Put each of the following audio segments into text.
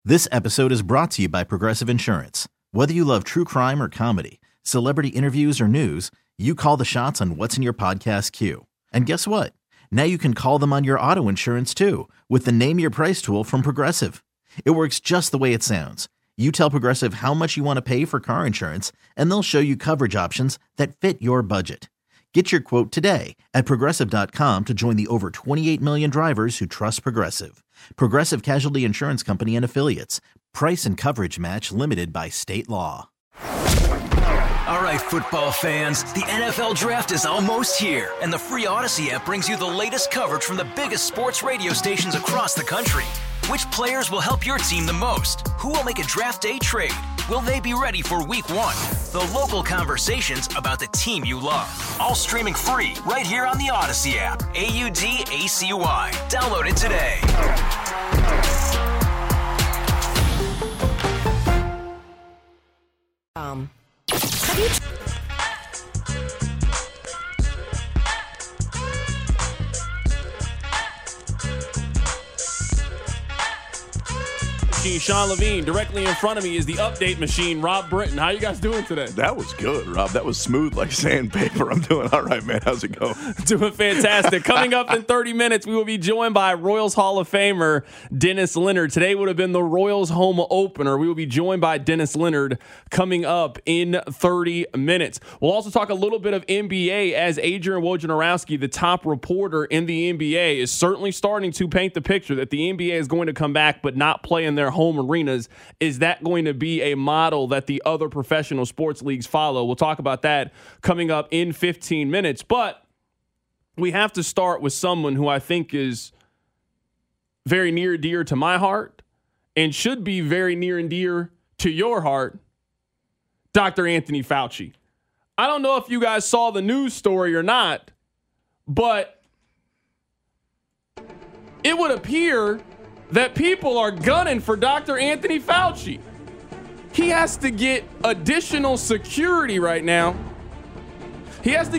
This episode is brought to you by Progressive Insurance. Whether you love true crime or comedy, celebrity interviews or news, you call the shots on what's in your podcast queue. And guess what? Now you can call them on your auto insurance too with the Name Your Price tool from Progressive. It works just the way it sounds. You tell Progressive how much you want to pay for car insurance, and they'll show you coverage options that fit your budget. Get your quote today at Progressive.com to join the over 28 million drivers who trust Progressive. Progressive Casualty Insurance Company and Affiliates. Price and coverage match limited by state law. All right, football fans, the NFL Draft is almost here, and the free Odyssey app brings you the latest coverage from the biggest sports radio stations across the country. Which players will help your team the most? Who will make a draft day trade? Will they be ready for week one? The local conversations about the team you love. All streaming free right here on the Odyssey app. AUDACY. Download it today. Sean Levine. Directly in front of me is the update machine, Rob Britton. How you guys doing today? That was good, Rob. That was smooth like sandpaper. I'm doing all right, man. How's it going? Doing fantastic. Coming up in 30 minutes, we will be joined by Royals Hall of Famer Dennis Leonard. Today would have been the Royals home opener. We will be joined by Dennis Leonard coming up in 30 minutes. We'll also talk a little bit of NBA as Adrian Wojnarowski, the top reporter in the NBA, is certainly starting to paint the picture that the NBA is going to come back but not play in their home arenas. Is that going to be a model that the other professional sports leagues follow? We'll talk about that coming up in 15 minutes. But we have to start with someone who I think is very near and dear to my heart and should be very near and dear to your heart, Dr. Anthony Fauci. I don't know if you guys saw the news story or not, but it would appear that people are gunning for Dr. Anthony Fauci. He has to get additional security right now. Because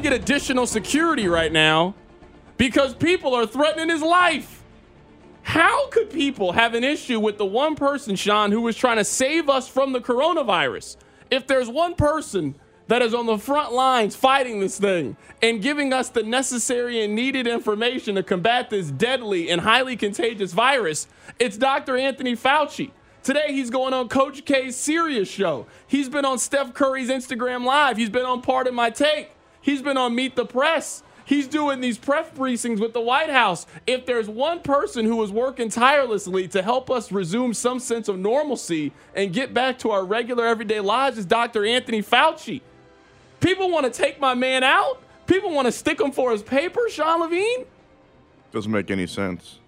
people are threatening his life. How could people have an issue with the one person, Sean, who was trying to save us from the coronavirus? If there's one person that is on the front lines fighting this thing and giving us the necessary and needed information to combat this deadly and highly contagious virus, it's Dr. Anthony Fauci. Today, he's going on Coach K's Sirius show. He's been on Steph Curry's Instagram Live. He's been on Pardon My Take. He's been on Meet the Press. He's doing these press briefings with the White House. If there's one person who is working tirelessly to help us resume some sense of normalcy and get back to our regular everyday lives, it's Dr. Anthony Fauci. People want to take my man out. People want to stick him for his paper, Sean Levine. Doesn't make any sense.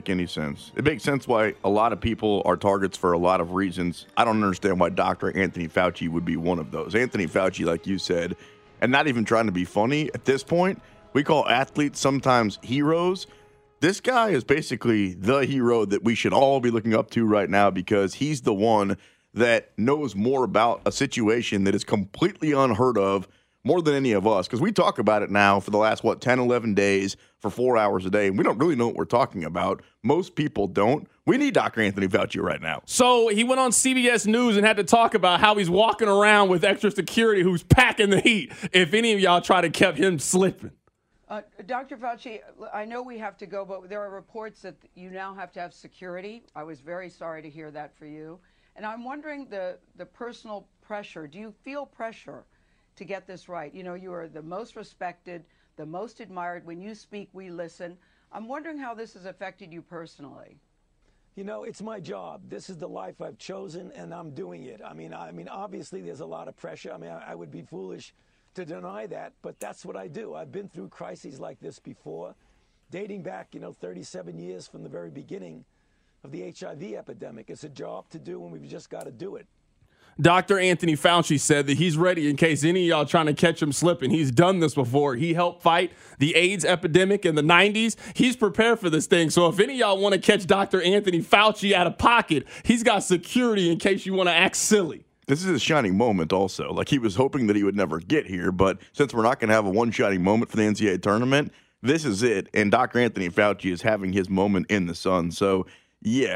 It makes sense why a lot of people are targets for a lot of reasons. I don't understand why Dr. Anthony Fauci would be one of those. Anthony Fauci, like you said, and not even trying to be funny at this point, we call athletes sometimes heroes. This guy is basically the hero that we should all be looking up to right now because he's the one that knows more about a situation that is completely unheard of more than any of us, because we talk about it now for the last, 10, 11 days for 4 hours a day, and we don't really know what we're talking about. Most people don't. We need Dr. Anthony Fauci right now. So he went on CBS News and had to talk about how he's walking around with extra security who's packing the heat if any of y'all try to keep him slipping. Dr. Fauci, I know we have to go, but there are reports that you now have to have security. I was very sorry to hear that for you. And I'm wondering the personal pressure. Do you feel pressure to get this right? You know, you are the most respected, the most admired. When you speak, we listen. I'm wondering how this has affected you personally. You know, it's my job. This is the life I've chosen, and I'm doing it. I mean, obviously, there's a lot of pressure. I mean, I would be foolish to deny that, but that's what I do. I've been through crises like this before, dating back, 37 years from the very beginning of the HIV epidemic. It's a job to do, and we've just got to do it. Dr. Anthony Fauci said that he's ready in case any of y'all trying to catch him slipping. He's done this before. He helped fight the AIDS epidemic in the 90s. He's prepared for this thing. So if any of y'all want to catch Dr. Anthony Fauci out of pocket, he's got security in case you want to act silly. This is a shining moment also. Like, he was hoping that he would never get here, but since we're not going to have a one shining moment for the NCAA tournament, this is it. And Dr. Anthony Fauci is having his moment in the sun. So, yeah.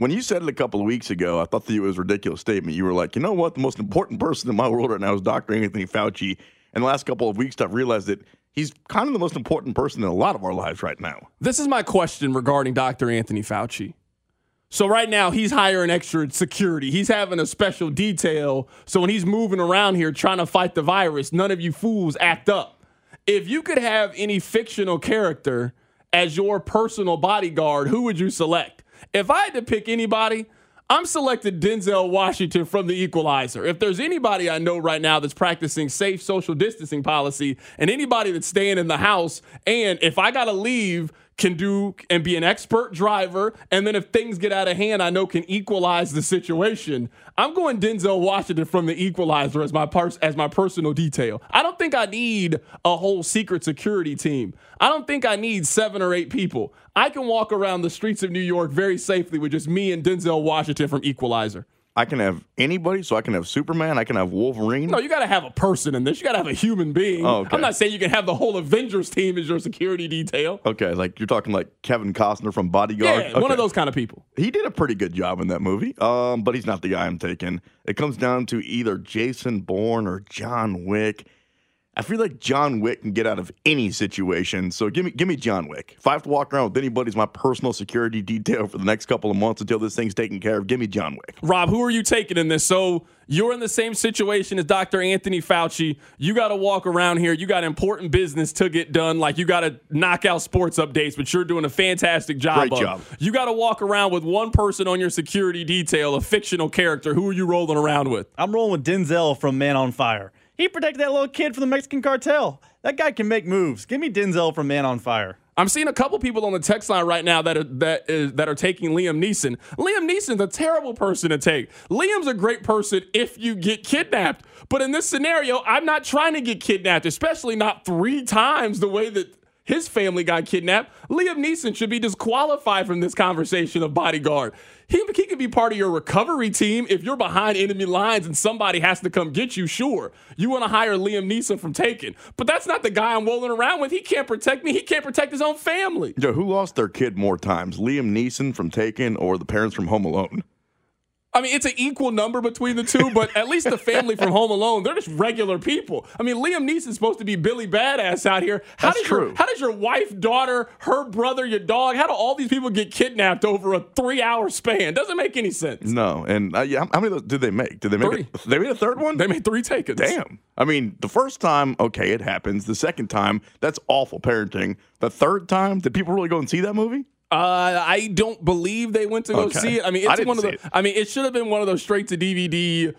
When you said it a couple of weeks ago, I thought that it was a ridiculous statement. You were like, you know what? The most important person in my world right now is Dr. Anthony Fauci. And the last couple of weeks, I've realized that he's kind of the most important person in a lot of our lives right now. This is my question regarding Dr. Anthony Fauci. So right now, he's hiring extra security. He's having a special detail. So when he's moving around here trying to fight the virus, none of you fools act up. If you could have any fictional character as your personal bodyguard, who would you select? If I had to pick anybody, I'm selecting Denzel Washington from The Equalizer. If there's anybody I know right now that's practicing safe social distancing policy and anybody that's staying in the house, and if I got to leave, can do and be an expert driver, and then if things get out of hand, I know can equalize the situation. I'm going Denzel Washington from The Equalizer as my personal detail. I don't think I need a whole secret security team. I don't think I need 7 or 8 people. I can walk around the streets of New York very safely with just me and Denzel Washington from Equalizer. I can have anybody, so I can have Superman, I can have Wolverine. No, you got to have a person in this. You got to have a human being. Oh, okay. I'm not saying you can have the whole Avengers team as your security detail. Okay, like you're talking like Kevin Costner from Bodyguard? Yeah, one of those kind of people. He did a pretty good job in that movie, but he's not the guy I'm taking. It comes down to either Jason Bourne or John Wick. I feel like John Wick can get out of any situation, so give me John Wick. If I have to walk around with anybody as my personal security detail for the next couple of months until this thing's taken care of, give me John Wick. Rob, who are you taking in this? So you're in the same situation as Dr. Anthony Fauci. You got to walk around here. You got important business to get done. Like you got to knock out sports updates, but you're doing a fantastic job. Great job. You got to walk around with one person on your security detail, a fictional character. Who are you rolling around with? I'm rolling with Denzel from Man on Fire. He protected that little kid from the Mexican cartel. That guy can make moves. Give me Denzel from Man on Fire. I'm seeing a couple people on the text line right now that are taking Liam Neeson. Liam Neeson's a terrible person to take. Liam's a great person if you get kidnapped. But in this scenario, I'm not trying to get kidnapped, especially not 3 times the way that his family got kidnapped. Liam Neeson should be disqualified from this conversation of bodyguard. He could be part of your recovery team if you're behind enemy lines and somebody has to come get you, sure. You want to hire Liam Neeson from Taken. But that's not the guy I'm rolling around with. He can't protect me. He can't protect his own family. Yo, who lost their kid more times, Liam Neeson from Taken or the parents from Home Alone? I mean, it's an equal number between the two, but at least the family from Home Alone, they're just regular people. I mean, Liam Neeson's supposed to be Billy Badass out here. That's true. How does your wife, daughter, her brother, your dog, how do all these people get kidnapped over a 3-hour span? Doesn't make any sense. No, and how many of those did they make? Did they make 3? They made a third one? They made 3 Takens. Damn. I mean, the first time, okay, it happens. The second time, that's awful parenting. The third time, did people really go and see that movie? I don't believe they went to go see it. I mean, it's one of the. I mean, it should have been one of those straight to DVD,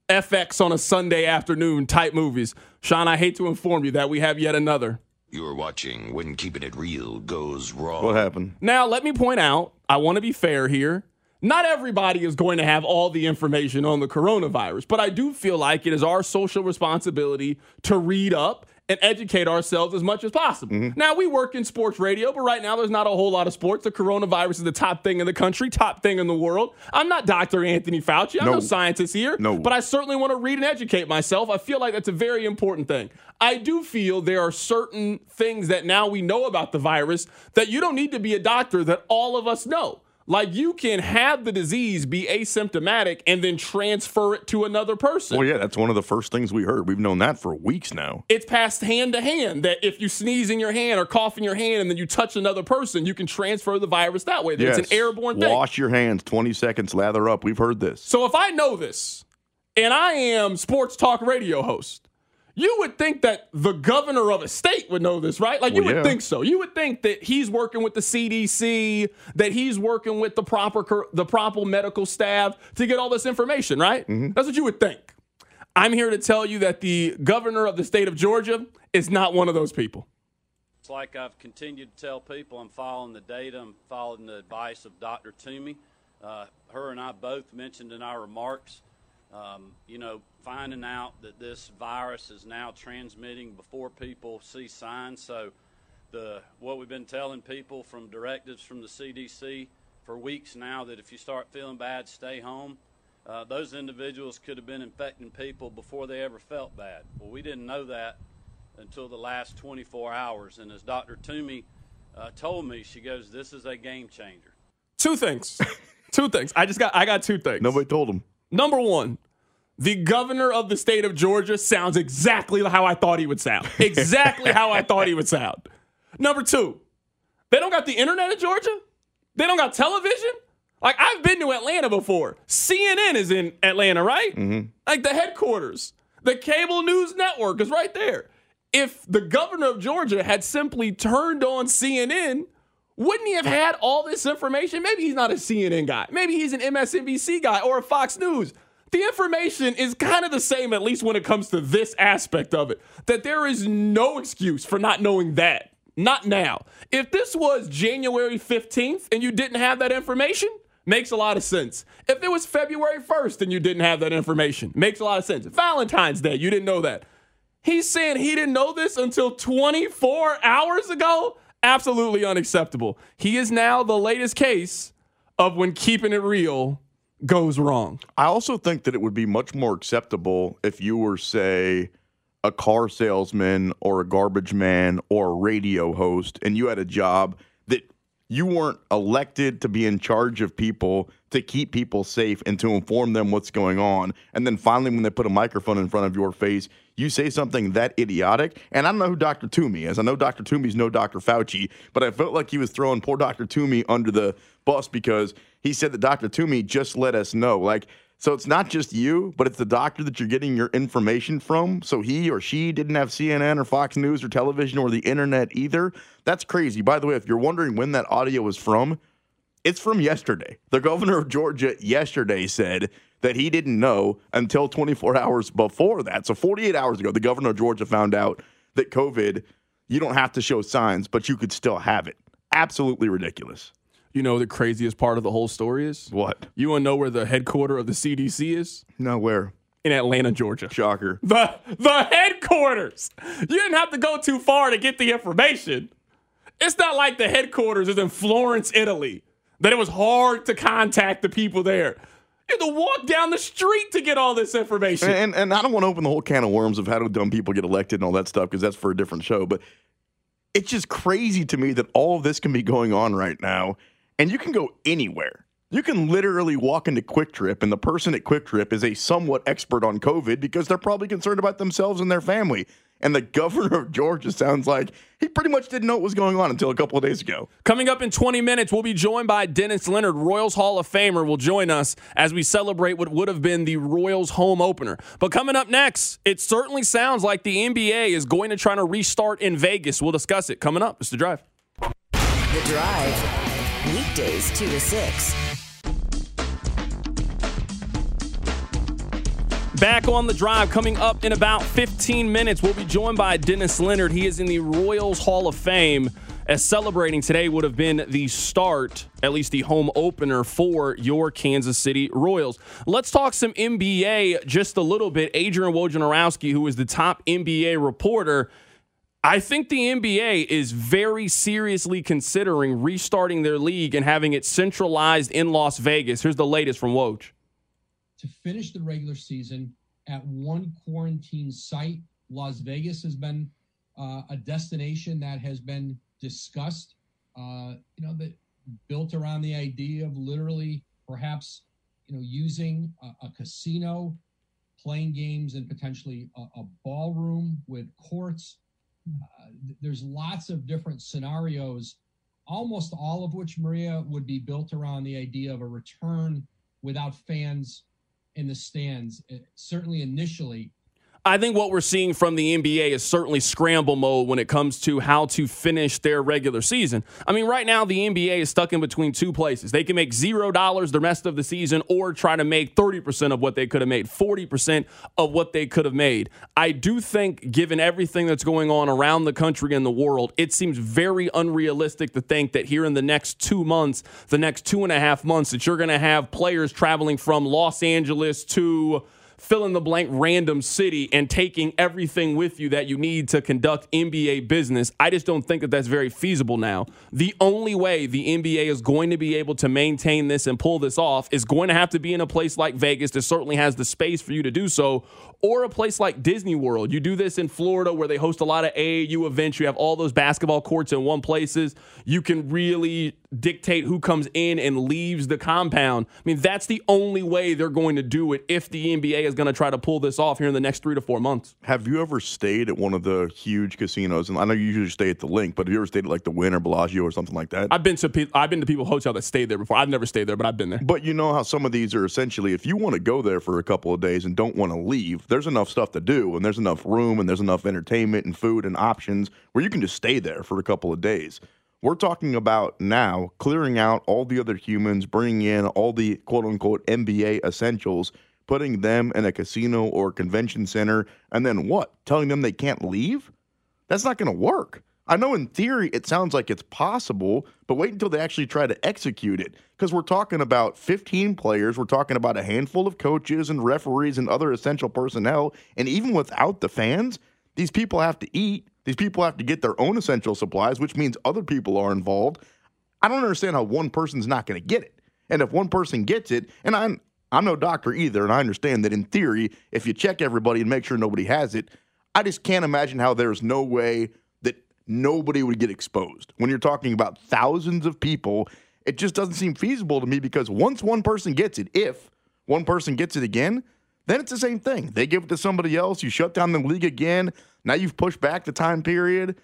FX on a Sunday afternoon type movies. Sean, I hate to inform you that we have yet another. You're watching When Keeping It Real Goes Wrong. What happened? Now, let me point out, I want to be fair here. Not everybody is going to have all the information on the coronavirus, but I do feel like it is our social responsibility to read up and educate ourselves as much as possible. Mm-hmm. Now, we work in sports radio, but right now there's not a whole lot of sports. The coronavirus is the top thing in the country, top thing in the world. I'm not Dr. Anthony Fauci. I'm no scientist here, but I certainly want to read and educate myself. I feel like that's a very important thing. I do feel there are certain things that now we know about the virus that you don't need to be a doctor that all of us know. Like, you can have the disease, be asymptomatic, and then transfer it to another person. Well, yeah, that's one of the first things we heard. We've known that for weeks now. It's passed hand to hand, that if you sneeze in your hand or cough in your hand and then you touch another person, you can transfer the virus that way. Yes. It's an airborne thing. Wash your hands, 20 seconds, lather up. We've heard this. So if I know this, and I am sports talk radio host, you would think that the governor of a state would know this, right? Like, you would think so. You would think that he's working with the CDC, that he's working with the proper medical staff to get all this information, right? Mm-hmm. That's what you would think. I'm here to tell you that the governor of the state of Georgia is not one of those people. It's like I've continued to tell people, I'm following the data, I'm following the advice of Dr. Toomey. Her and I both mentioned in our remarks, finding out that this virus is now transmitting before people see signs. So what we've been telling people from directives from the CDC for weeks now, that if you start feeling bad, stay home. Those individuals could have been infecting people before they ever felt bad. Well, we didn't know that until the last 24 hours. And as Dr. Toomey told me, she goes, this is a game changer. Two things. Two things. I got two things. Nobody told him. Number one, the governor of the state of Georgia sounds exactly how I thought he would sound. Exactly how I thought he would sound. Number two, they don't got the internet in Georgia. They don't got television. Like, I've been to Atlanta before. CNN is in Atlanta, right? Mm-hmm. Like, the headquarters. The cable news network is right there. If the governor of Georgia had simply turned on CNN, wouldn't he have had all this information? Maybe he's not a CNN guy. Maybe he's an MSNBC guy or a Fox News. The information is kind of the same, at least when it comes to this aspect of it, that there is no excuse for not knowing that. Not now. If this was January 15th and you didn't have that information, makes a lot of sense. If it was February 1st and you didn't have that information, makes a lot of sense. Valentine's Day, you didn't know that. He's saying he didn't know this until 24 hours ago? Absolutely unacceptable. He is now the latest case of when keeping it real goes wrong. I also think that it would be much more acceptable if you were, say, a car salesman or a garbage man or a radio host, and you had a job that you weren't elected to be in charge of people, to keep people safe and to inform them what's going on. And then finally, when they put a microphone in front of your face, you say something that idiotic. And I don't know who Dr. Toomey is. I know Dr. Toomey's no Dr. Fauci, but I felt like he was throwing poor Dr. Toomey under the bus because he said that Dr. Toomey just let us know. Like, so it's not just you, but it's the doctor that you're getting your information from. So he or she didn't have CNN or Fox News or television or the internet either. That's crazy. By the way, if you're wondering when that audio is from, it's from yesterday. The governor of Georgia yesterday said that he didn't know until 24 hours before that. So 48 hours ago, the governor of Georgia found out that COVID, you don't have to show signs, but you could still have it. Absolutely ridiculous. You know the craziest part of the whole story is? What? You want to know where the headquarters of the CDC is? No, where? In Atlanta, Georgia. Shocker. The headquarters. You didn't have to go too far to get the information. It's not like the headquarters is in Florence, Italy, that it was hard to contact the people there. You had to walk down the street to get all this information. And I don't want to open the whole can of worms of how do dumb people get elected and all that stuff, because that's for a different show. But it's just crazy to me that all of this can be going on right now, and you can go anywhere. You can literally walk into Quick Trip, and the person at Quick Trip is a somewhat expert on COVID because they're probably concerned about themselves and their family. And the governor of Georgia sounds like he pretty much didn't know what was going on until a couple of days ago. Coming up in 20 minutes, we'll be joined by Dennis Leonard, Royals Hall of Famer, will join us as we celebrate what would have been the Royals home opener. But coming up next, it certainly sounds like the NBA is going to try to restart in Vegas. We'll discuss it coming up. It's The Drive. The Drive, weekdays 2 to 6. Back on The Drive, coming up in about 15 minutes, we'll be joined by Dennis Leonard. He is in the Royals Hall of Fame, as celebrating today would have been the start, at least the home opener for your Kansas City Royals. Let's talk some NBA just a little bit. Adrian Wojnarowski, who is the top NBA reporter, I think the NBA is very seriously considering restarting their league and having it centralized in Las Vegas. Here's the latest from Woj. To finish the regular season at one quarantine site. Las Vegas has been a destination that has been discussed, that built around the idea of literally perhaps, using a casino, playing games, and potentially a ballroom with courts. There's lots of different scenarios, almost all of which, Maria, would be built around the idea of a return without fans in the stands, certainly initially. I think what we're seeing from the NBA is certainly scramble mode when it comes to how to finish their regular season. I mean, right now, the NBA is stuck in between two places. They can make $0 the rest of the season or try to make 30% of what they could have made, 40% of what they could have made. I do think, given everything that's going on around the country and the world, it seems very unrealistic to think that here in the next 2 months, the next 2.5 months, that you're going to have players traveling from Los Angeles to fill-in-the-blank random city and taking everything with you that you need to conduct NBA business. I just don't think that that's very feasible now. The only way the NBA is going to be able to maintain this and pull this off is going to have to be in a place like Vegas that certainly has the space for you to do so, or a place like Disney World. You do this in Florida where they host a lot of AAU events. You have all those basketball courts in one places. You can really dictate who comes in and leaves the compound. I mean, that's the only way they're going to do it if the NBA is going to try to pull this off here in the next 3 to 4 months. Have you ever stayed at one of the huge casinos? And I know you usually stay at the Link, but have you ever stayed at like the Wynn or Bellagio or something like that? I've been to people's hotel that stayed there before. I've never stayed there, but I've been there. But you know how some of these are essentially, if you want to go there for a couple of days and don't want to leave, there's enough stuff to do, and there's enough room, and there's enough entertainment and food and options where you can just stay there for a couple of days. We're talking about now clearing out all the other humans, bringing in all the quote-unquote NBA essentials, putting them in a casino or convention center, and then what? Telling them they can't leave? That's not going to work. I know in theory it sounds like it's possible, but wait until they actually try to execute it. Because we're talking about 15 players, we're talking about a handful of coaches and referees and other essential personnel, and even without the fans, these people have to eat. These people have to get their own essential supplies, which means other people are involved. I don't understand how one person's not going to get it. And if one person gets it, and I'm no doctor either, and I understand that in theory, if you check everybody and make sure nobody has it, I just can't imagine how there's no way that nobody would get exposed. When you're talking about thousands of people, it just doesn't seem feasible to me, because once one person gets it, if one person gets it again, then it's the same thing. They give it to somebody else. You shut down the league again. Now you've pushed back the time period.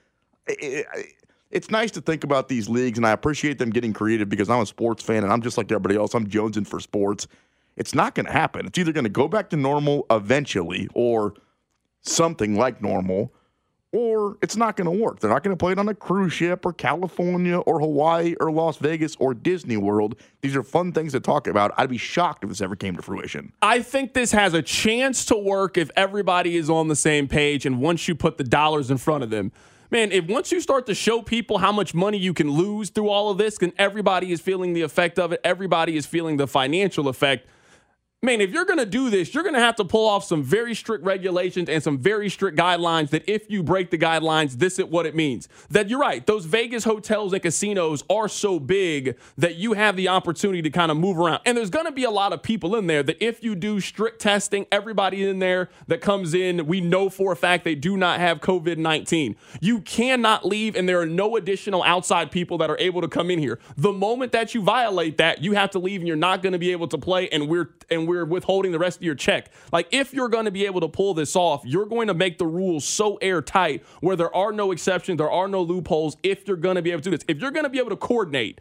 It's nice to think about these leagues, and I appreciate them getting creative, because I'm a sports fan, and I'm just like everybody else. I'm jonesing for sports. It's not going to happen. It's either going to go back to normal eventually, or something like normal, or it's not going to work. They're not going to play it on a cruise ship or California or Hawaii or Las Vegas or Disney World. These are fun things to talk about. I'd be shocked if this ever came to fruition. I think this has a chance to work if everybody is on the same page, and once you put the dollars in front of them. Man, if once you start to show people how much money you can lose through all of this, and everybody is feeling the effect of it, everybody is feeling the financial effect. Man, if you're going to do this, you're going to have to pull off some very strict regulations and some very strict guidelines that if you break the guidelines, this is what it means. That you're right, those Vegas hotels and casinos are so big that you have the opportunity to kind of move around. And there's going to be a lot of people in there that if you do strict testing, everybody in there that comes in, we know for a fact they do not have COVID-19. You cannot leave, and there are no additional outside people that are able to come in here. The moment that you violate that, you have to leave, and you're not going to be able to play, and we're withholding the rest of your check. Like, if you're going to be able to pull this off, you're going to make the rules so airtight where there are no exceptions, there are no loopholes if you're going to be able to do this. If you're going to be able to coordinate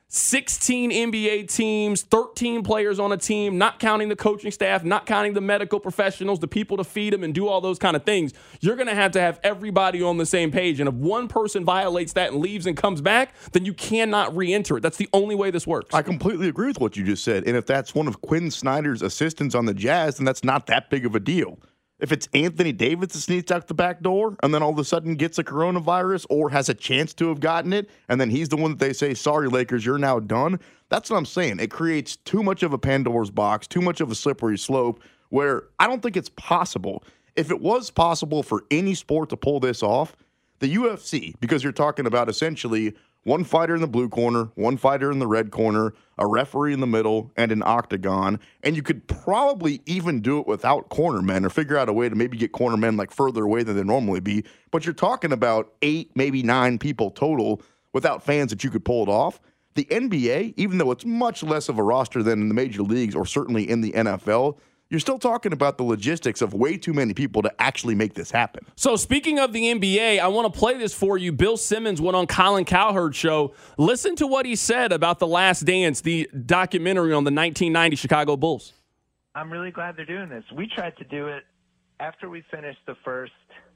16 NBA teams, 13 players on a team, not counting the coaching staff, not counting the medical professionals, the people to feed them and do all those kind of things, you're going to have everybody on the same page. And if one person violates that and leaves and comes back, then you cannot re-enter it. That's the only way this works. I completely agree with what you just said. And if that's one of Quinn Snyder's assistants on the Jazz, then that's not that big of a deal. If it's Anthony Davis that sneaks out the back door and then all of a sudden gets a coronavirus or has a chance to have gotten it, and then he's the one that they say, sorry, Lakers, you're now done. That's what I'm saying. It creates too much of a Pandora's box, too much of a slippery slope, where I don't think it's possible. If it was possible for any sport to pull this off, the UFC, because you're talking about essentially one fighter in the blue corner, one fighter in the red corner, a referee in the middle, and an octagon. And you could probably even do it without cornermen, or figure out a way to maybe get cornermen like further away than they normally be. But you're talking about 8, maybe 9 people total without fans that you could pull it off. The NBA, even though it's much less of a roster than in the major leagues or certainly in the NFL, you're still talking about the logistics of way too many people to actually make this happen. So speaking of the NBA, I want to play this for you. Bill Simmons went on Colin Cowherd's show. Listen to what he said about The Last Dance, the documentary on the 1990 Chicago Bulls. I'm really glad they're doing this. We tried to do it after we finished the first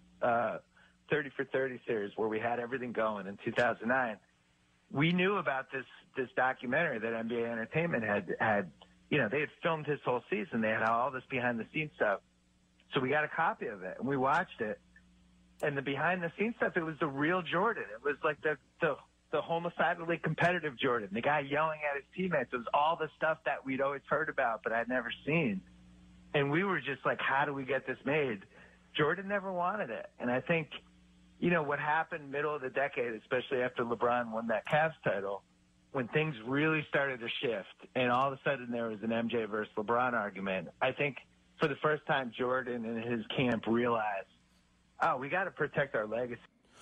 30 for 30 series where we had everything going in 2009. We knew about this documentary that NBA Entertainment had. You know, they had filmed his whole season. They had all this behind-the-scenes stuff. So we got a copy of it, and we watched it. And the behind-the-scenes stuff, it was the real Jordan. It was like the homicidally competitive Jordan, the guy yelling at his teammates. It was all the stuff that we'd always heard about but I'd never seen. And we were just like, how do we get this made? Jordan never wanted it. And I think, you know, what happened middle of the decade, especially after LeBron won that Cavs title, when things really started to shift and all of a sudden there was an MJ versus LeBron argument, I think for the first time Jordan and his camp realized, oh, we got to protect our legacy.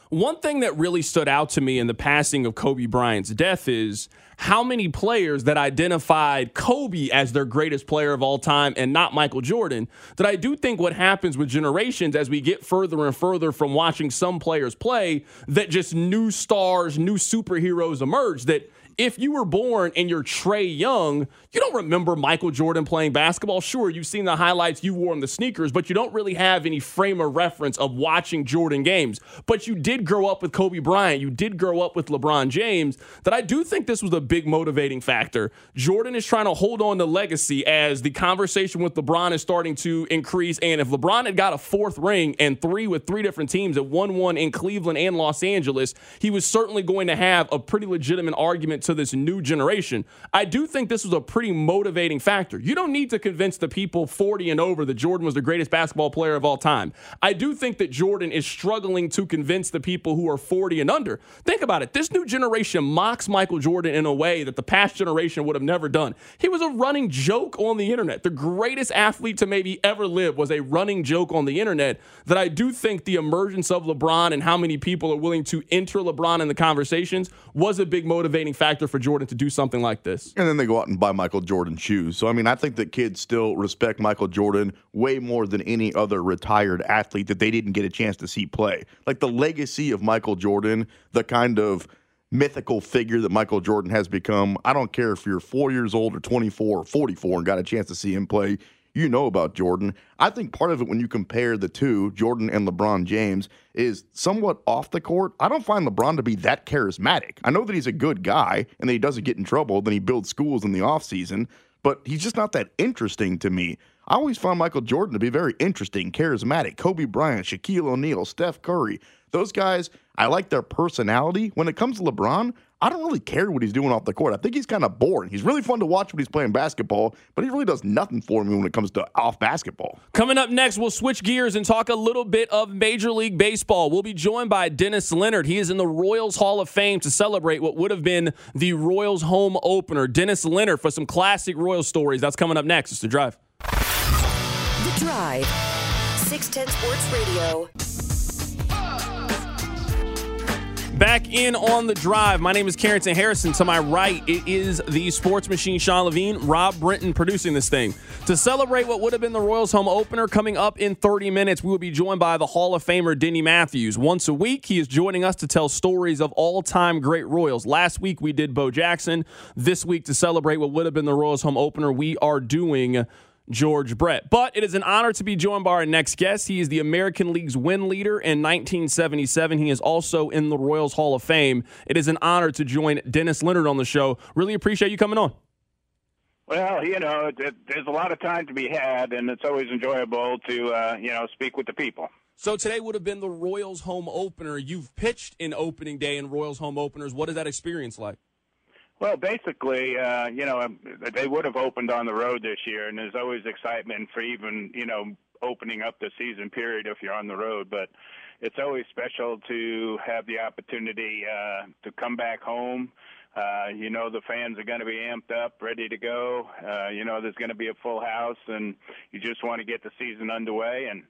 One thing that really stood out to me in the passing of Kobe Bryant's death is how many players that identified Kobe as their greatest player of all time and not Michael Jordan, that I do think what happens with generations as we get further and further from watching some players play, that just new stars, new superheroes emerge, that if you were born and you're Trae Young, you don't remember Michael Jordan playing basketball. Sure, you've seen the highlights, you wore on the sneakers, but you don't really have any frame of reference of watching Jordan games. But you did grow up with Kobe Bryant. You did grow up with LeBron James. That I do think this was a big motivating factor. Jordan is trying to hold on to legacy as the conversation with LeBron is starting to increase. And if LeBron had got a 4th ring and 3 with 3 different teams that won one in Cleveland and Los Angeles, he was certainly going to have a pretty legitimate argument to this new generation. I do think this was a pretty motivating factor. You don't need to convince the people 40 and over that Jordan was the greatest basketball player of all time. I do think that Jordan is struggling to convince the people who are 40 and under. Think about it. This new generation mocks Michael Jordan in a way that the past generation would have never done. He was a running joke on the internet. The greatest athlete to maybe ever live was a running joke on the internet. That I do think the emergence of LeBron and how many people are willing to enter LeBron in the conversations was a big motivating factor for Jordan to do something like this. And then they go out and buy Michael Jordan shoes. So, I mean, I think that kids still respect Michael Jordan way more than any other retired athlete that they didn't get a chance to see play. Like the legacy of Michael Jordan, the kind of mythical figure that Michael Jordan has become. I don't care if you're 4 years old or 24 or 44 and got a chance to see him play. You know about Jordan. I think part of it when you compare the two, Jordan and LeBron James, is somewhat off the court. I don't find LeBron to be that charismatic. I know that he's a good guy and that he doesn't get in trouble, then he builds schools in the offseason, but he's just not that interesting to me. I always found Michael Jordan to be very interesting, charismatic. Kobe Bryant, Shaquille O'Neal, Steph Curry. Those guys, I like their personality. When it comes to LeBron, I don't really care what he's doing off the court. I think he's kind of boring. He's really fun to watch when he's playing basketball, but he really does nothing for me when it comes to off basketball. Coming up next, we'll switch gears and talk a little bit of Major League Baseball. We'll be joined by Dennis Leonard. He is in the Royals Hall of Fame to celebrate what would have been the Royals home opener. Dennis Leonard for some classic Royals stories. That's coming up next. It's The Drive. The Drive. 610 Sports Radio. Back in on The Drive. My name is Carrington Harrison. To my right, it is the sports machine, Sean Levine, Rob Brenton producing this thing. To celebrate what would have been the Royals home opener coming up in 30 minutes, we will be joined by the Hall of Famer Denny Matthews. Once a week, he is joining us to tell stories of all-time great Royals. Last week, we did Bo Jackson. This week, to celebrate what would have been the Royals home opener, we are doing George Brett. But it is an honor to be joined by our next guest. He is the American League's win leader in 1977. He is also in the Royals Hall of Fame. It is an honor to join Dennis Leonard on the show. Really appreciate you coming on. Well, there's a lot of time to be had, and it's always enjoyable to, speak with the people. So today would have been the Royals home opener. You've pitched in opening day in Royals home openers. What is that experience like? Well, basically, they would have opened on the road this year, and there's always excitement for even, opening up the season period if you're on the road. But it's always special to have the opportunity to come back home. The fans are going to be amped up, ready to go. There's going to be a full house, and you just want to get the season underway. And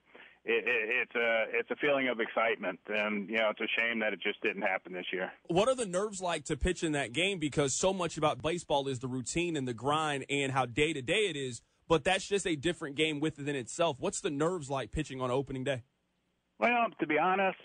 it's a feeling of excitement, and it's a shame that it just didn't happen this year. What are the nerves like to pitch in that game? Because so much about baseball is the routine and the grind and how day to day it is, but that's just a different game within itself. What's the nerves like pitching on opening day? Well, to be honest,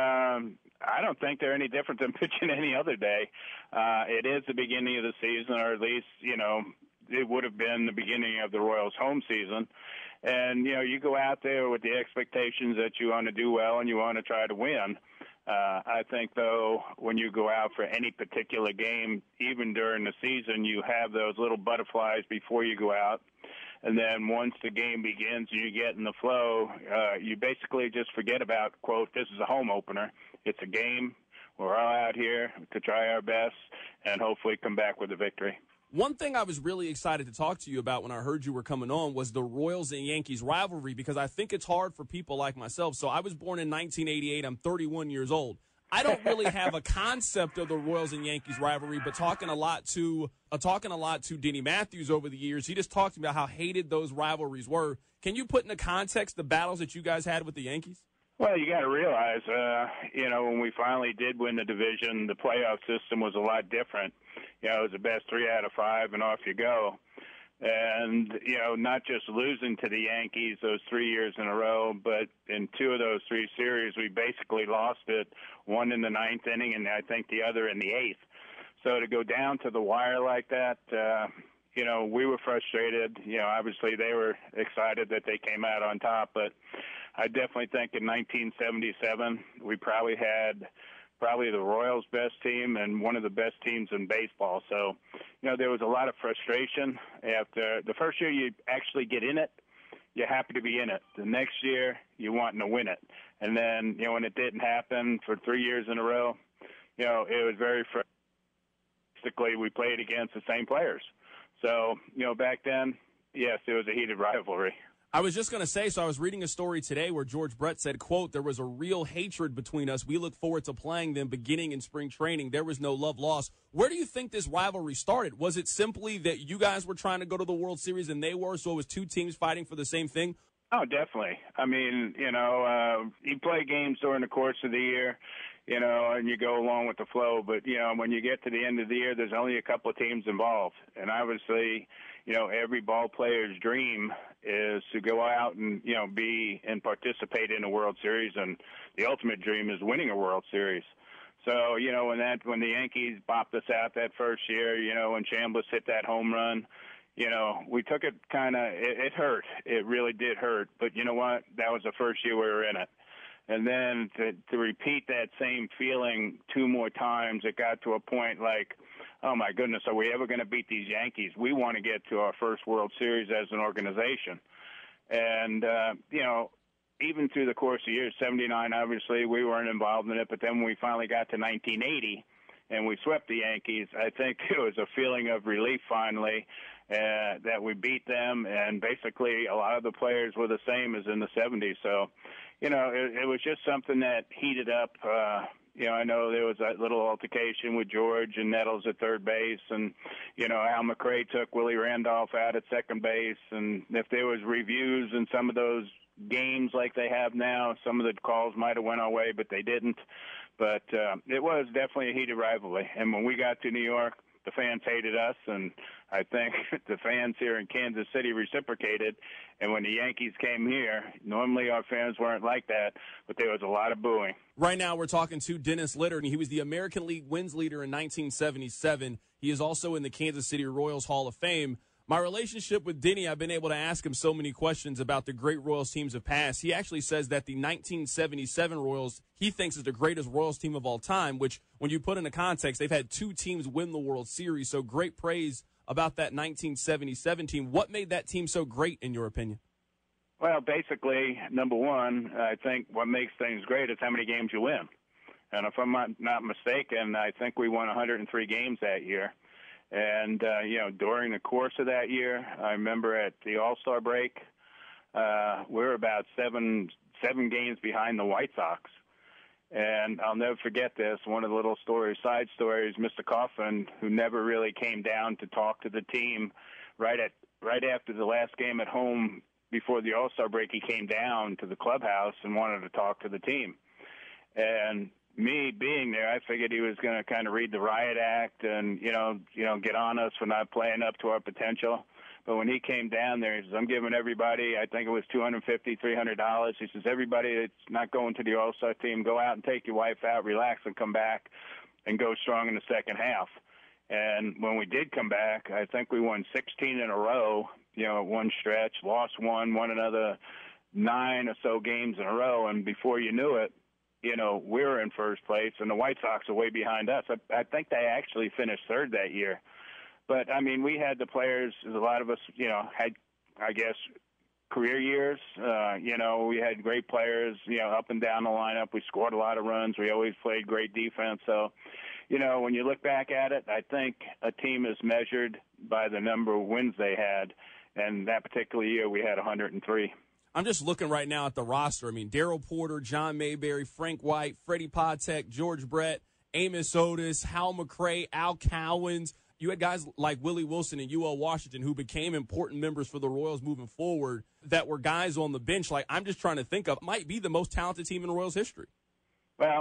I don't think they're any different than pitching any other day. It is the beginning of the season, or at least it would have been the beginning of the Royals home season. And, you go out there with the expectations that you want to do well and you want to try to win. I think, though, when you go out for any particular game, even during the season, you have those little butterflies before you go out. And then once the game begins and you get in the flow, you basically just forget about, quote, this is a home opener. It's a game. We're all out here to try our best and hopefully come back with a victory. One thing I was really excited to talk to you about when I heard you were coming on was the Royals and Yankees rivalry, because I think it's hard for people like myself. So I was born in 1988. I'm 31 years old. I don't really have a concept of the Royals and Yankees rivalry, but talking a lot to Denny Matthews over the years, he just talked about how hated those rivalries were. Can you put into context the battles that you guys had with the Yankees? Well, you got to realize, when we finally did win the division, the playoff system was a lot different. It was the best 3 out of 5, and off you go. And, not just losing to the Yankees those 3 years in a row, but in 2 of those 3 series, we basically lost it, one in the 9th inning and I think the other in the 8th. So to go down to the wire like that, we were frustrated. Obviously they were excited that they came out on top, but I definitely think in 1977 we probably had the Royals' best team and one of the best teams in baseball. So, there was a lot of frustration. After the first year you actually get in it, you're happy to be in it. The next year, you want to win it. And then, when it didn't happen for 3 years in a row, it was very frustrating. Basically, we played against the same players. So, back then, yes, it was a heated rivalry. I was just going to say, so I was reading a story today where George Brett said, quote, "There was a real hatred between us. We look forward to playing them beginning in spring training. There was no love lost." Where do you think this rivalry started? Was it simply that you guys were trying to go to the World Series and they were, so it was 2 teams fighting for the same thing? Oh, definitely. I mean, you play games during the course of the year, and you go along with the flow. But, when you get to the end of the year, there's only a couple of teams involved. And obviously, every ball player's dream is to go out and, be and participate in a World Series. And the ultimate dream is winning a World Series. So, when the Yankees bopped us out that first year, when Chambliss hit that home run, we took it it hurt. It really did hurt. But you know what? That was the first year we were in it. And then to repeat that same feeling 2 more times, it got to a point like, oh, my goodness, are we ever going to beat these Yankees? We want to get to our first World Series as an organization. And, even through the course of years, 79, obviously, we weren't involved in it. But then when we finally got to 1980 and we swept the Yankees, I think it was a feeling of relief finally that we beat them. And basically a lot of the players were the same as in the 70s. So, it was just something that heated up. I know there was that little altercation with George and Nettles at third base, and, Al McRae took Willie Randolph out at second base. And if there was reviews in some of those games like they have now, some of the calls might have went our way, but they didn't. But it was definitely a heated rivalry. And when we got to New York, the fans hated us, and I think the fans here in Kansas City reciprocated. And when the Yankees came here, normally our fans weren't like that, but there was a lot of booing. Right now we're talking to Dennis Litter, and he was the American League wins leader in 1977. He is also in the Kansas City Royals Hall of Fame. My relationship with Denny, I've been able to ask him so many questions about the great Royals teams of past. He actually says that the 1977 Royals, he thinks is the greatest Royals team of all time, which when you put into context, they've had 2 teams win the World Series. So great praise about that 1977 team. What made that team so great, in your opinion? Well, basically, number one, I think what makes things great is how many games you win. And if I'm not mistaken, I think we won 103 games that year. And, during the course of that year, I remember at the All-Star break, we were about seven games behind the White Sox. And I'll never forget this. One of the little side stories, Mr. Coughlin, who never really came down to talk to the team, right after the last game at home before the All-Star break, he came down to the clubhouse and wanted to talk to the team. And me being there, I figured he was going to kind of read the riot act and, get on us for not playing up to our potential. But when he came down there, he says, I'm giving everybody, I think it was $250, $300. He says, everybody that's not going to the All-Star team, go out and take your wife out, relax, and come back and go strong in the second half. And when we did come back, I think we won 16 in a row, at one stretch, lost one, won another 9 or so games in a row. And before you knew it, we were in first place, and the White Sox are way behind us. I think they actually finished third that year. But, I mean, we had the players, a lot of us, had, I guess, career years. We had great players, up and down the lineup. We scored a lot of runs. We always played great defense. So, when you look back at it, I think a team is measured by the number of wins they had. And that particular year, we had 103. I'm just looking right now at the roster. I mean, Darryl Porter, John Mayberry, Frank White, Freddie Patek, George Brett, Amos Otis, Hal McRae, Al Cowens. You had guys like Willie Wilson and UL Washington who became important members for the Royals moving forward that were guys on the bench. Like, I'm just trying to think of, might be the most talented team in Royals history. Well,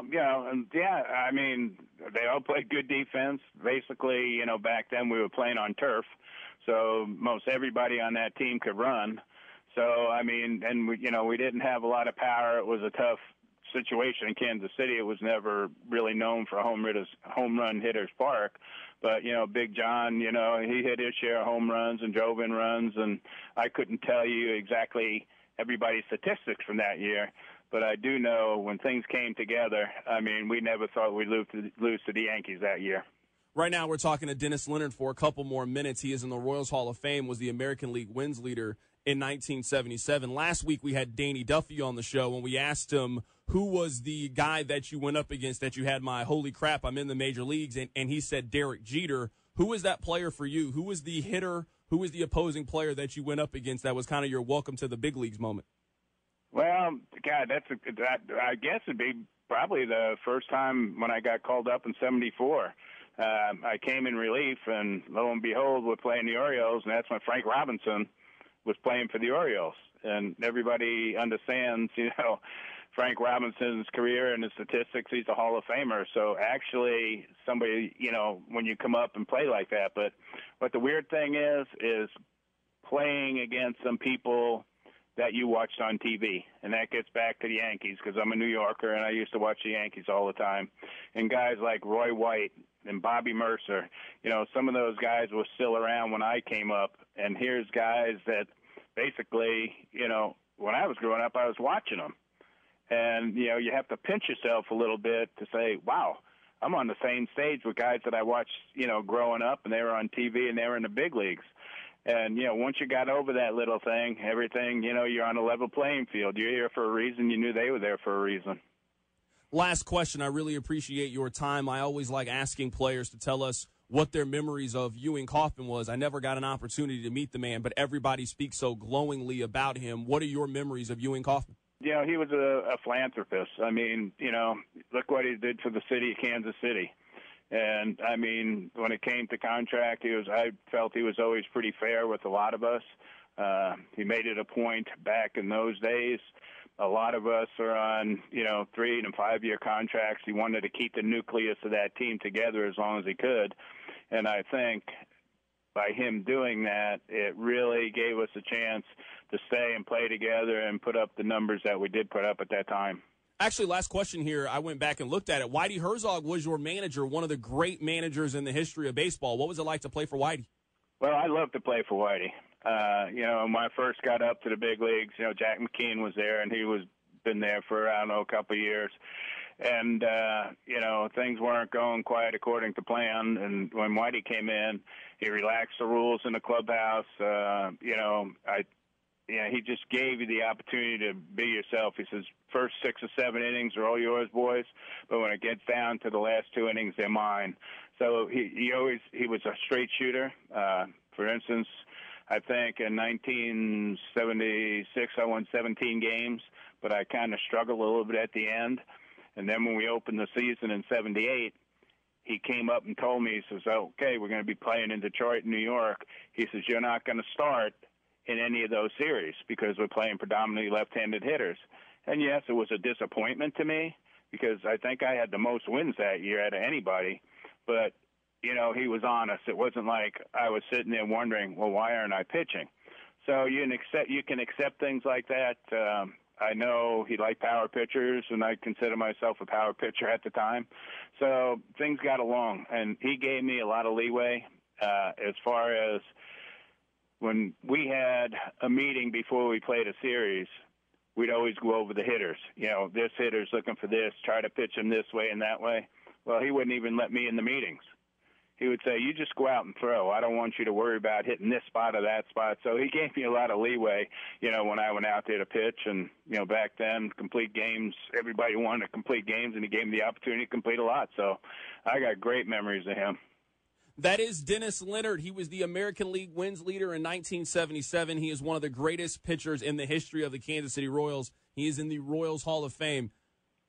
I mean, they all played good defense. Basically, back then we were playing on turf, so most everybody on that team could run. So, I mean, and we didn't have a lot of power. It was a tough situation in Kansas City. It was never really known for home run hitters park. But, Big John, he hit his share of home runs and drove in runs, and I couldn't tell you exactly everybody's statistics from that year. But I do know when things came together, I mean, we never thought we'd lose to the Yankees that year. Right now we're talking to Dennis Leonard for a couple more minutes. He is in the Royals Hall of Fame, was the American League wins leader in 1977. Last week we had Danny Duffy on the show and we asked him who was the guy that you went up against that you had my holy crap, I'm in the major leagues, and he said Derek Jeter. Who was that player for you? Who was the hitter? Who was the opposing player that you went up against that was kind of your welcome to the big leagues moment? Well, God, I guess it'd be probably the first time when I got called up in '74. I came in relief, and lo and behold, we're playing the Orioles, and that's when Frank Robinson was playing for the Orioles. And everybody understands, Frank Robinson's career and his statistics. He's a Hall of Famer. So actually, somebody, when you come up and play like that. But the weird thing is playing against some people that you watched on TV. And that gets back to the Yankees because I'm a New Yorker and I used to watch the Yankees all the time. And guys like Roy White and Bobby Mercer, some of those guys were still around when I came up. And here's guys that basically, when I was growing up, I was watching them. And, you have to pinch yourself a little bit to say, wow, I'm on the same stage with guys that I watched, growing up, and they were on TV and they were in the big leagues. And, once you got over that little thing, everything, you're on a level playing field. You're here for a reason. You knew they were there for a reason. Last question. I really appreciate your time. I always like asking players to tell us what their memories of Ewing Kauffman was. I never got an opportunity to meet the man, but everybody speaks so glowingly about him. What are your memories of Ewing Kauffman? He was a philanthropist. I mean, look what he did for the city of Kansas City. And, I mean, when it came to contract, I felt he was always pretty fair with a lot of us. He made it a point back in those days. A lot of us are on, 3- and 5-year contracts. He wanted to keep the nucleus of that team together as long as he could. And I think by him doing that, it really gave us a chance to stay and play together and put up the numbers that we did put up at that time. Actually, last question here. I went back and looked at it. Whitey Herzog was your manager, one of the great managers in the history of baseball. What was it like to play for Whitey? Well, I love to play for Whitey. When I first got up to the big leagues, Jack McKeon was there, and he was been there for, a couple of years. And, things weren't going quite according to plan. And when Whitey came in, he relaxed the rules in the clubhouse. He just gave you the opportunity to be yourself. He says, first 6 or 7 innings are all yours, boys, but when it gets down to the last 2 innings, they're mine. So he was a straight shooter. For instance, I think in 1976 I won 17 games, but I kind of struggled a little bit at the end. And then when we opened the season in 78, he came up and told me, he says, okay, we're going to be playing in Detroit and New York. He says, you're not going to start in any of those series because we're playing predominantly left-handed hitters. And, yes, it was a disappointment to me because I think I had the most wins that year out of anybody. But, he was honest. It wasn't like I was sitting there wondering, well, why aren't I pitching? So you can accept things like that. I know he liked power pitchers, and I consider myself a power pitcher at the time. So things got along, and he gave me a lot of leeway as far as when we had a meeting before we played a series, we'd always go over the hitters. This hitter's looking for this, try to pitch him this way and that way. Well, he wouldn't even let me in the meetings. He would say, you just go out and throw. I don't want you to worry about hitting this spot or that spot. So he gave me a lot of leeway, when I went out there to pitch. And, back then, complete games, everybody wanted to complete games, and he gave me the opportunity to complete a lot. So I got great memories of him. That is Dennis Leonard. He was the American League wins leader in 1977. He is one of the greatest pitchers in the history of the Kansas City Royals. He is in the Royals Hall of Fame.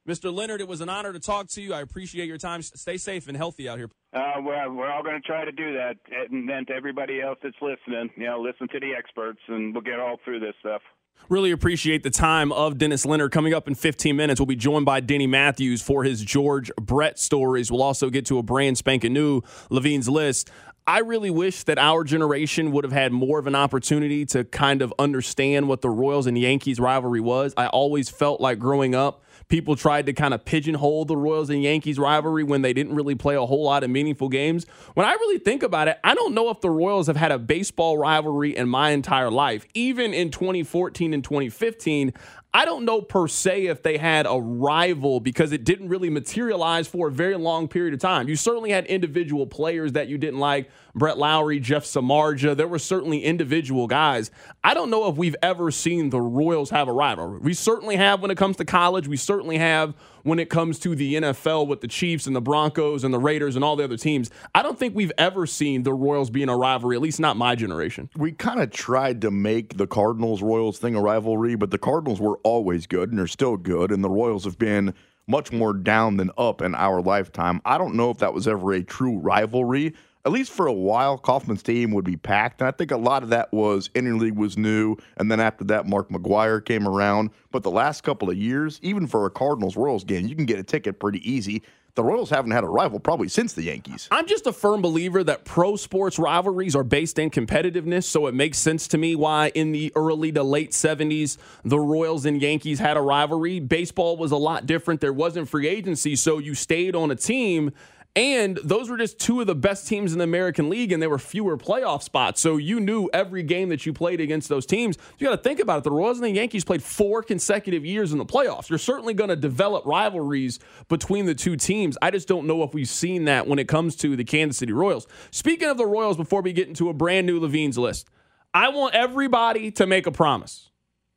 Mr. Leonard, it was an honor to talk to you. I appreciate your time. Stay safe and healthy out here. Well, we're all going to try to do that. And then to everybody else that's listening, listen to the experts, and we'll get all through this stuff. Really appreciate the time of Dennis Leonard. Coming up in 15 minutes, we'll be joined by Denny Matthews for his George Brett stories. We'll also get to a brand spanking new Levine's List. I really wish that our generation would have had more of an opportunity to kind of understand what the Royals and Yankees rivalry was. I always felt like growing up, people tried to kind of pigeonhole the Royals and Yankees rivalry when they didn't really play a whole lot of meaningful games. When I really think about it, I don't know if the Royals have had a baseball rivalry in my entire life. Even in 2014 and 2015, I don't know per se if they had a rival because it didn't really materialize for a very long period of time. You certainly had individual players that you didn't like. Brett Lowry, Jeff Samardzija. There were certainly individual guys. I don't know if we've ever seen the Royals have a rivalry. We certainly have when it comes to college. We certainly have when it comes to the NFL with the Chiefs and the Broncos and the Raiders and all the other teams. I don't think we've ever seen the Royals be in a rivalry, at least not my generation. We kind of tried to make the Cardinals-Royals thing a rivalry, but the Cardinals were always good, and they're still good, and the Royals have been much more down than up in our lifetime. I don't know if that was ever a true rivalry. At least for a while, Kauffman Stadium would be packed, and I think a lot of that was Interleague was new, and then after that, Mark McGwire came around. But the last couple of years, even for a Cardinals-Royals game, you can get a ticket pretty easy. The Royals haven't had a rival probably since the Yankees. I'm just a firm believer that pro sports rivalries are based in competitiveness, so it makes sense to me why in the early to late 70s, the Royals and Yankees had a rivalry. Baseball was a lot different. There wasn't free agency, so you stayed on a team. And those were just two of the best teams in the American League, and there were fewer playoff spots. So you knew every game that you played against those teams. You got to think about it. The Royals and the Yankees played 4 consecutive years in the playoffs. You're certainly going to develop rivalries between the two teams. I just don't know if we've seen that when it comes to the Kansas City Royals. Speaking of the Royals, before we get into a brand new Levine's List, I want everybody to make a promise.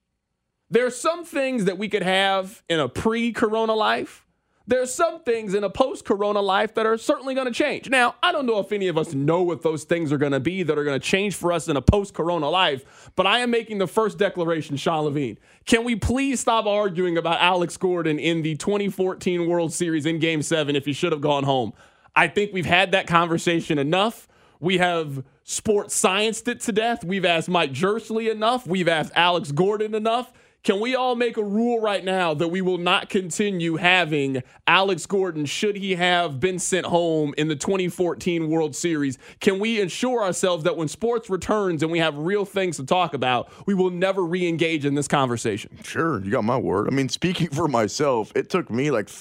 There's some things that we could have in a pre-corona life. There's some things in a post-corona life that are certainly going to change. Now, I don't know if any of us know what those things are going to be that are going to change for us in a post-corona life, but I am making the first declaration, Sean Levine. Can we please stop arguing about Alex Gordon in the 2014 World Series in Game 7 if he should have gone home? I think we've had that conversation enough. We have sports scienced it to death. We've asked Mike Jersley enough. We've asked Alex Gordon enough. Can we all make a rule right now that we will not continue having Alex Gordon should he have been sent home in the 2014 World Series? Can we ensure ourselves that when sports returns and we have real things to talk about, we will never re-engage in this conversation? Sure, you got my word. I mean, speaking for myself, it took me like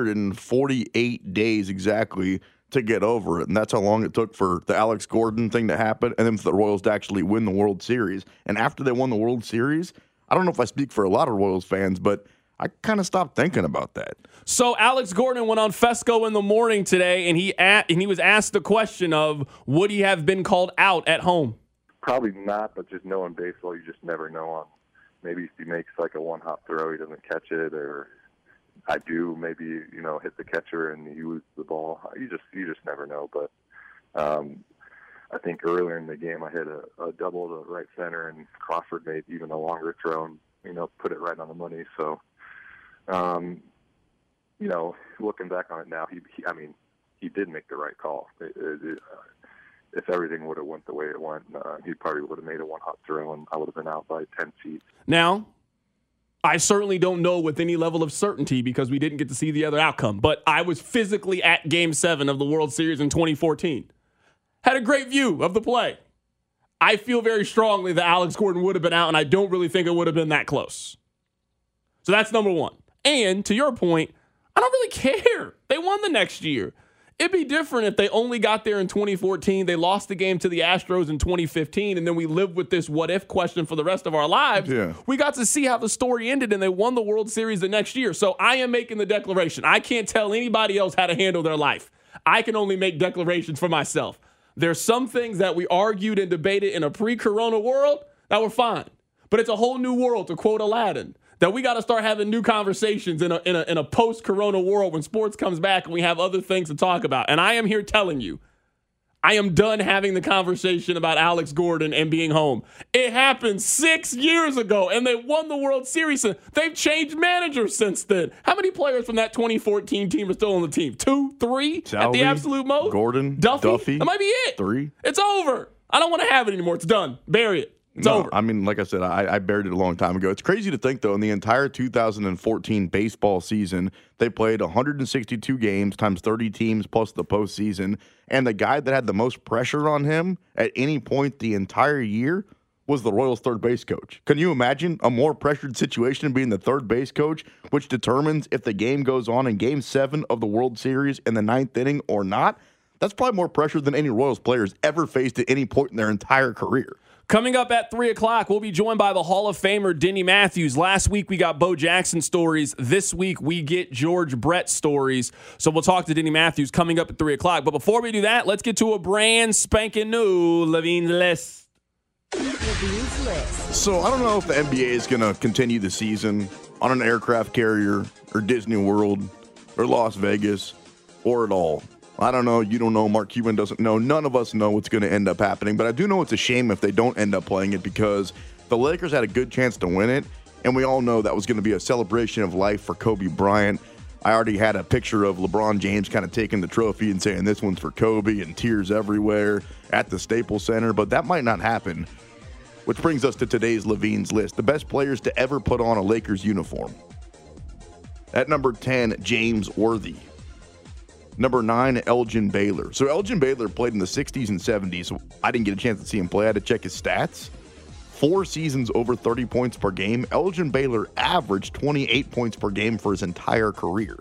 348 days exactly to get over it, and that's how long it took for the Alex Gordon thing to happen and then for the Royals to actually win the World Series. And after they won the World Series, I don't know if I speak for a lot of Royals fans, but I kind of stopped thinking about that. So Alex Gordon went on Fesco in the morning today, and he was asked the question of, would he have been called out at home? Probably not, but just knowing baseball, you just never know. Maybe if he makes like a one-hop throw, he doesn't catch it, or I do maybe hit the catcher and he loses the ball. You just never know. But I think earlier in the game I hit a double to right center, and Crawford made even a longer throw and, put it right on the money. So, looking back on it now, he did make the right call. If everything would have went the way it went, he probably would have made a one-hop throw, and I would have been out by 10 feet. Now, I certainly don't know with any level of certainty because we didn't get to see the other outcome, but I was physically at Game 7 of the World Series in 2014. Had a great view of the play. I feel very strongly that Alex Gordon would have been out, and I don't really think it would have been that close. So that's number one. And to your point, I don't really care. They won the next year. It'd be different if they only got there in 2014. They lost the game to the Astros in 2015, and then we lived with this what-if question for the rest of our lives. Yeah. We got to see how the story ended, and they won the World Series the next year. So I am making the declaration. I can't tell anybody else how to handle their life. I can only make declarations for myself. There's some things that we argued and debated in a pre-corona world that were fine. But it's a whole new world, to quote Aladdin, that we got to start having new conversations in a post-corona world when sports comes back and we have other things to talk about. And I am here telling you, I am done having the conversation about Alex Gordon and being home. It happened 6 years ago, and they won the World Series. They've changed managers since then. How many players from that 2014 team are still on the team? 2, 3 at the absolute most? Gordon, Duffy. That might be it. 3. It's over. I don't want to have it anymore. It's done. Bury it. It's over. I mean, like I said, I buried it a long time ago. It's crazy to think, though, in the entire 2014 baseball season, they played 162 games times 30 teams plus the postseason, and the guy that had the most pressure on him at any point the entire year was the Royals' third base coach. Can you imagine a more pressured situation being the third base coach, which determines if the game goes on in Game 7 of the World Series in the 9th inning or not? That's probably more pressure than any Royals players ever faced at any point in their entire career. Coming up at 3 o'clock, we'll be joined by the Hall of Famer Denny Matthews. Last week, we got Bo Jackson stories. This week, we get George Brett stories. So we'll talk to Denny Matthews coming up at 3 o'clock. But before we do that, let's get to a brand spanking new Levine's List. Levine's List. So I don't know if the NBA is going to continue the season on an aircraft carrier or Disney World or Las Vegas or at all. I don't know. You don't know. Mark Cuban doesn't know. None of us know what's going to end up happening. But I do know it's a shame if they don't end up playing it because the Lakers had a good chance to win it. And we all know that was going to be a celebration of life for Kobe Bryant. I already had a picture of LeBron James kind of taking the trophy and saying this one's for Kobe and tears everywhere at the Staples Center. But that might not happen. Which brings us to today's Levine's List. The best players to ever put on a Lakers uniform. At number 10, James Worthy. Number 9, Elgin Baylor. So Elgin Baylor played in the 60s and 70s. So I didn't get a chance to see him play. I had to check his stats. 4 seasons over 30 points per game. Elgin Baylor averaged 28 points per game for his entire career.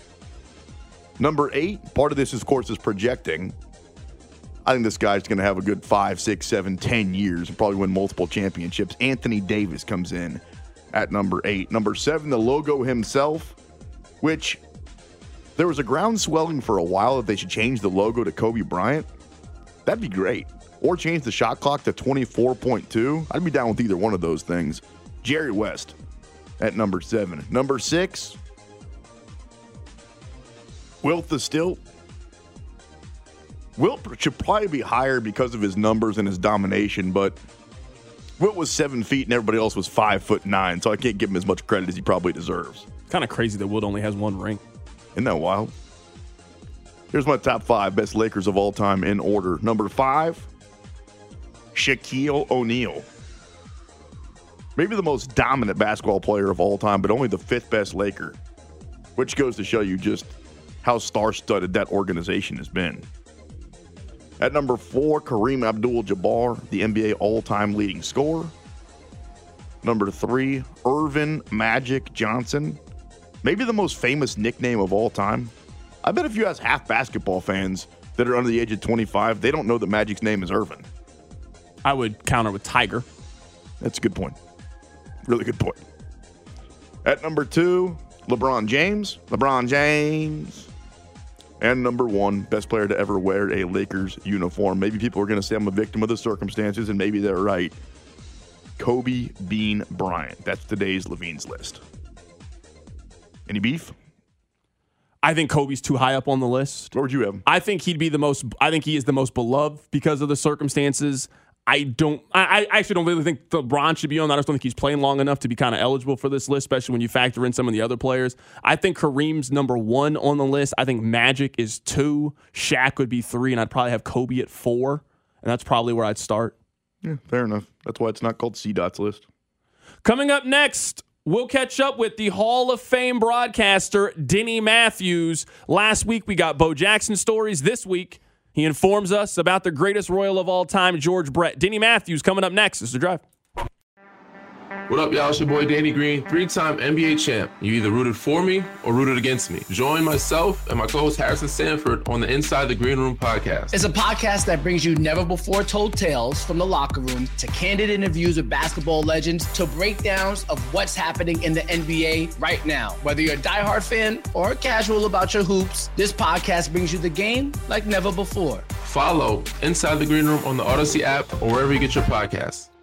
Number 8, part of this, of course, is projecting. I think this guy's going to have a good 5, 6, 7, 10 years and probably win multiple championships. Anthony Davis comes in at number 8. Number 7, the logo himself, which... there was a ground swelling for a while that they should change the logo to Kobe Bryant. That'd be great. Or change the shot clock to 24.2. I'd be down with either one of those things. Jerry West at number 7. Number 6, Wilt the Stilt. Wilt should probably be higher because of his numbers and his domination, but Wilt was 7 feet and everybody else was 5'9", so I can't give him as much credit as he probably deserves. Kind of crazy that Wilt only has 1 ring. Isn't that wild? Here's my top 5 best Lakers of all time in order. Number 5, Shaquille O'Neal. Maybe the most dominant basketball player of all time, but only the 5th best Laker, which goes to show you just how star-studded that organization has been. At number 4, Kareem Abdul-Jabbar, the NBA all-time leading scorer. Number 3, Irvin Magic Johnson. Maybe the most famous nickname of all time. I bet if you ask half basketball fans that are under the age of 25, they don't know that Magic's name is Irvin. I would counter with Tiger. That's a good point. Really good point. At number 2, LeBron James. And number 1, best player to ever wear a Lakers uniform. Maybe people are going to say I'm a victim of the circumstances, and maybe they're right. Kobe Bean Bryant. That's today's Levine's List. Any beef? I think Kobe's too high up on the list. Where would you have him? I think he is the most beloved because of the circumstances. I actually don't really think LeBron should be on that. I just don't think he's playing long enough to be kind of eligible for this list, especially when you factor in some of the other players. I think Kareem's number 1 on the list. I think Magic is 2. Shaq would be 3, and I'd probably have Kobe at 4. And that's probably where I'd start. Yeah, fair enough. That's why it's not called C-Dot's list. Coming up next, we'll catch up with the Hall of Fame broadcaster, Denny Matthews. Last week, we got Bo Jackson stories. This week, he informs us about the greatest Royal of all time, George Brett. Denny Matthews coming up next. This is The Drive. What up, y'all? It's your boy, Danny Green, 3-time NBA champ. You either rooted for me or rooted against me. Join myself and my co-host, Harrison Sanford, on the Inside the Green Room podcast. It's a podcast that brings you never-before-told tales from the locker room to candid interviews with basketball legends to breakdowns of what's happening in the NBA right now. Whether you're a diehard fan or casual about your hoops, this podcast brings you the game like never before. Follow Inside the Green Room on the Odyssey app or wherever you get your podcasts.